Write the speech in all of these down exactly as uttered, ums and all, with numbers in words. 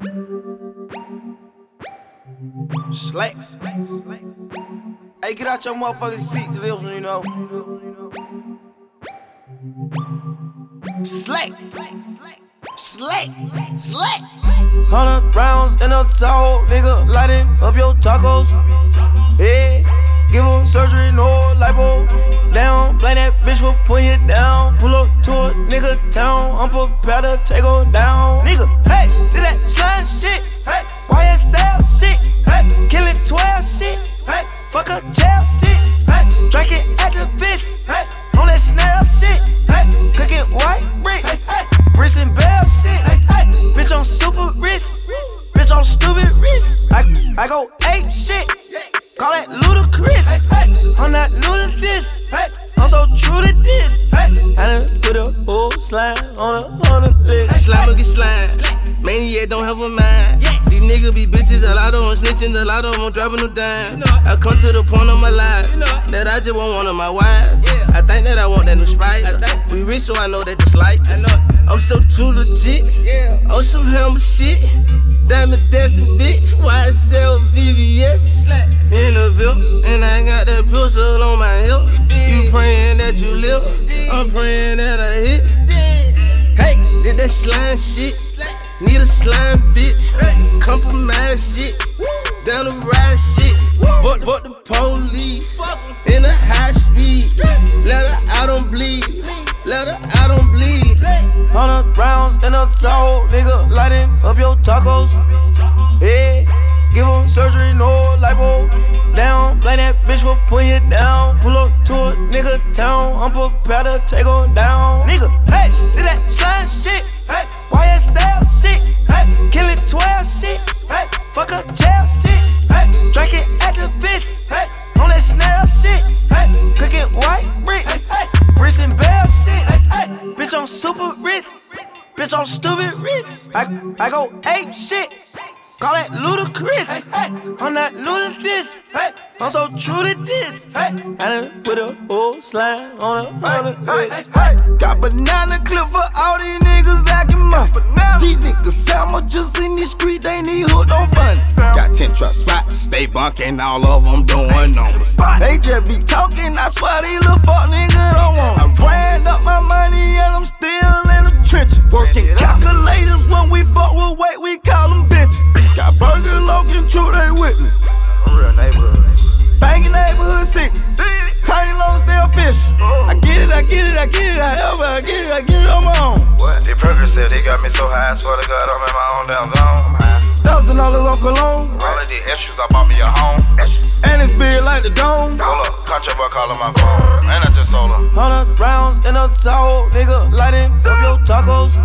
Slack. Hey, get out your motherfucking seat to this one, you know. Slack. Slack. Slack. Hundred rounds in a towel, nigga, lighting up your tacos. Yeah, give him surgery, no lipo. Down, blame that bitch will pull you down. Pull up to a nigga town, I'm prepared to take her down. Nigga, hey, did that slime shit. Hey, Y S L shit. Hey, killing twelve shit. Hey, fuck a jail shit. Hey, drinking at the bitch. Hey, on that snail shit. Hey, cooking white brick. Hey, hey, bricks and bell shit. Hey, hey, bitch, I'm super rich. Bitch, I'm stupid rich. I, I go ape shit. Call that ludicrous. Hey, hey, I'm not new to this. Hey, I'm so true to this. Hey, I done put a whole slime on a hundred list. Slime will get slime. Maniac don't have a mind. These niggas be bitches, a lot of them snitching, a lot of them dropping them down. I come to the point of my life that I just want one of my wives. I think that I want that new Sprite. We rich, so I know that it's like this. I'm so too legit. On some helmet shit. Diamond dancing bitch, Y S L V V S. In the Ville, and I got that pistol on my hip. You praying that you live, I'm praying that I hit. Hey, did that slime shit. Need a slime bitch, compromise shit, down the ride shit. Fuck, fuck the police, in a high speed. Let her out on bleed, let her out on bleed. Hundred rounds in a towel, nigga, lighting up your tacos. Yeah, give him surgery, no lipo. Down, blame that bitch will pull you down. Pull up to a nigga town, I'm prepared to take her down. Nigga, hey, did that slime shit. Hey, Y S L shit. Hey, killing twelve shit. Hey, fuck a jail shit. Hey, drinking at the bitch. Hey, on that snail shit. Hey, cooking white brick. Hey, hey, bricks and bell shit. Hey, hey, bitch, I'm super rich. Bitch, I'm stupid rich. I, I go ape shit. Call that ludicrous. Hey, hey, I'm not new to this. Hey, I'm so true to this. Hey, I done put a whole slime on a hundred list. Hey, hey, got banana clip for all these niggas acting money. These niggas sandwiches in the street, they need hooked on fun. Got ten truck spots, stay bunking, all of them doing numbers. They just be talking, I swear these little fuck niggas don't want me. I ran up my money and I'm still in the trenches. Working calculators when we fuck with weight, we call them bitches. Got Burger, Logan, True, they with me. Real neighborhood. Banging neighborhood sixties. Tiny low, still fish. I get it, I get it, I get it, I ever, I get it, I get it on my own. What? The burger said they got me so high, I swear to God, I'm in my own damn zone. I'm high. Thousand dollars on cologne. All of the extras, I bought me a home. And it's big like the dome. Hold up, country boy calling my phone. And I just sold her. Hundred rounds in a towel, nigga, lighting up your tacos.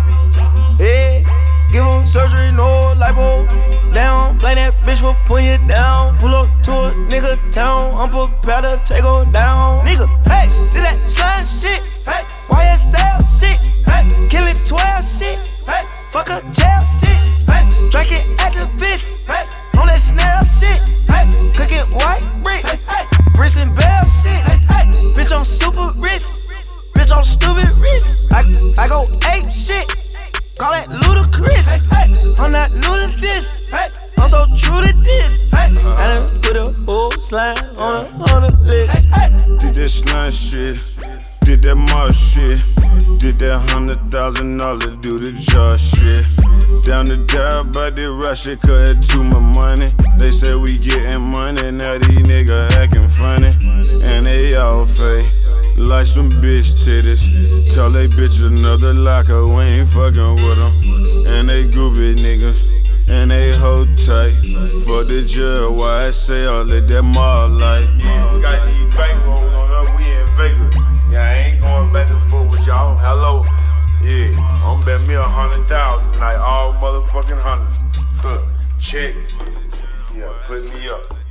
Yeah, give him surgery, no lipo. Down, blame that bitch will pull you down. Pull up to a nigga town, I'm prepared to take her down. Nigga, hey, did that slime shit. Hey, Y S L shit. Hey, killing twelve shit. Hey, fuck a jail shit. Hey, drinking at the bitch. Hey, on that snail shit. Hey, cooking white brick. Hey, hey, bricks and bell shit. Hey, hey, bitch, I'm super rich. Bitch, I'm stupid rich. I, I go ape shit. Call that ludicrous. Hey, hey, I'm not new to this. Hey, I'm so true to this. Hey, I done put a whole slime on a hundred list. Hey, hey. Did that slime shit, did that mob shit, did that hundred thousand dollar do the job shit. Down the dive by the rush it, cut it to my money. They say we getting money, now these niggas acting funny. And they all fake, like some bitch titties. Tell they bitch another locker, we ain't fucking with them. And they groupie niggas, and they hold tight. For the jail, why I say all of that mob like. Yeah, we got these bankrolls on us, we in Vegas. Yeah, I ain't going back and forth with y'all. Hello. Yeah, I'm bet me a hundred thousand, like all motherfucking hundreds. Huh, check. Yeah, put me up.